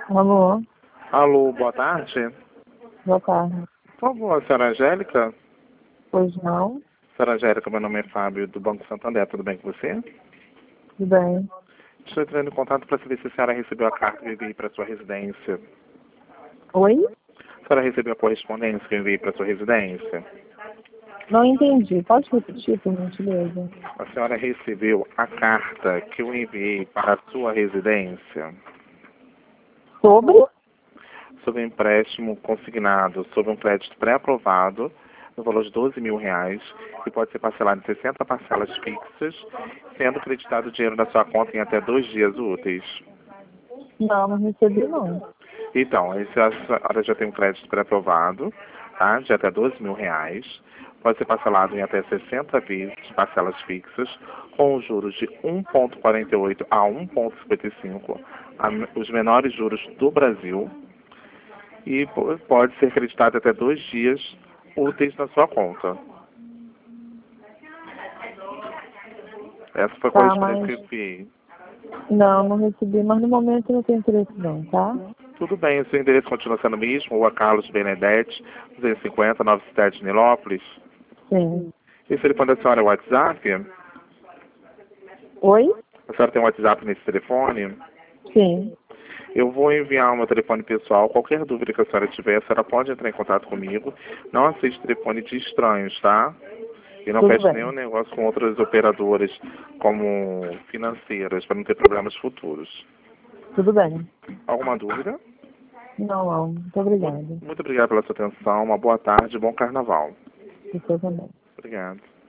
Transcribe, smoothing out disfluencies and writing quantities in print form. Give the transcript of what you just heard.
Alô, Alô, boa tarde. boa tarde. Por favor, a senhora Angélica? Pois não? Senhora Angélica, meu nome é Fábio, do Banco Santander, tudo bem com você? Tudo bem. Estou entrando em contato para saber se a senhora recebeu a carta que eu enviei para sua residência. Oi? A senhora recebeu a correspondência que eu enviei para sua residência? Não entendi. Pode repetir, por gentileza? A senhora recebeu a carta que eu enviei para a sua residência Sobre? sobre empréstimo consignado, sobre um crédito pré-aprovado, no valor de R$ 12.000, que pode ser parcelado em 60 parcelas fixas, sendo creditado o dinheiro na sua conta em até 2 dias úteis. Não, não recebi não. Então, a senhora já tem um crédito pré-aprovado, tá? De até R$ 12.000. Pode ser parcelado em até 60 vezes, parcelas fixas, com juros de 1,48 a 1,55, os menores juros do Brasil, e pode ser creditado até 2 dias úteis na sua conta. Essa foi a Tá, correspondência que eu mas... enviei. Não, não recebi, mas no momento eu não tenho interesse não, tá? Tudo bem, o seu endereço continua sendo o mesmo, Rua Carlos Benedetti, 250, Nova Cidade, Nilópolis. Sim. Esse telefone da senhora é o WhatsApp? Oi? A senhora tem um WhatsApp nesse telefone? Sim. Eu vou enviar o meu telefone pessoal. Qualquer dúvida que a senhora tiver, a senhora pode entrar em contato comigo. Não aceite telefone de estranhos, tá? E não Tudo feche bem. nenhum negócio com outras operadoras como financeiras, para não ter problemas futuros. Tudo bem. Alguma dúvida? Não, não. Muito obrigada. Muito obrigado pela sua atenção. Uma boa tarde e bom carnaval. Você também. Obrigado.